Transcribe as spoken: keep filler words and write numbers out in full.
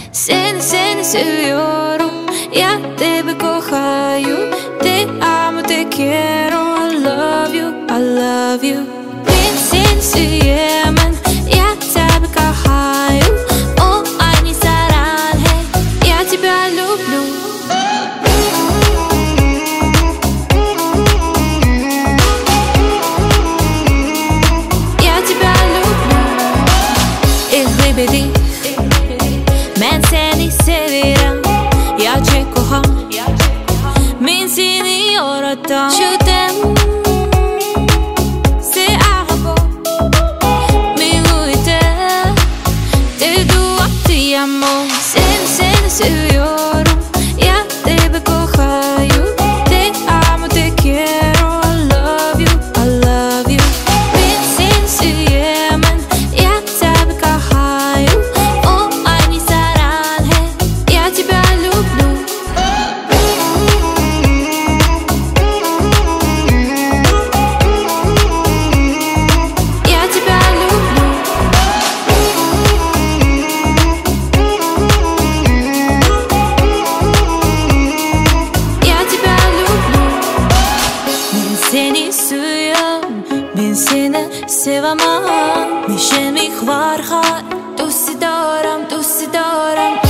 Seni seni seviyorum, я тебя кохаю, te amo, te quiero, I love you, I love you. Ben seni sevemem, я тебя кохаю, о, они саранхе, я тебя люблю. Я тебя люблю. Эх, baby, ben seni severim, gerçek kohan. Ben seni yaratan. Je t'aime, c'est arabo. Mais où était, te dois, te amo. Seni seni seviyorum, ya тебя кохаю, te amo, te quiero, I love you, I love you. Ben seni sevemem, я тебя кохаю, о, они саранхе, я тебя люблю. Я тебя люблю. Я тебя люблю. Ben seni seviyorum, ben seni sevemem. Meşemik var ha, dost daram, dost daram.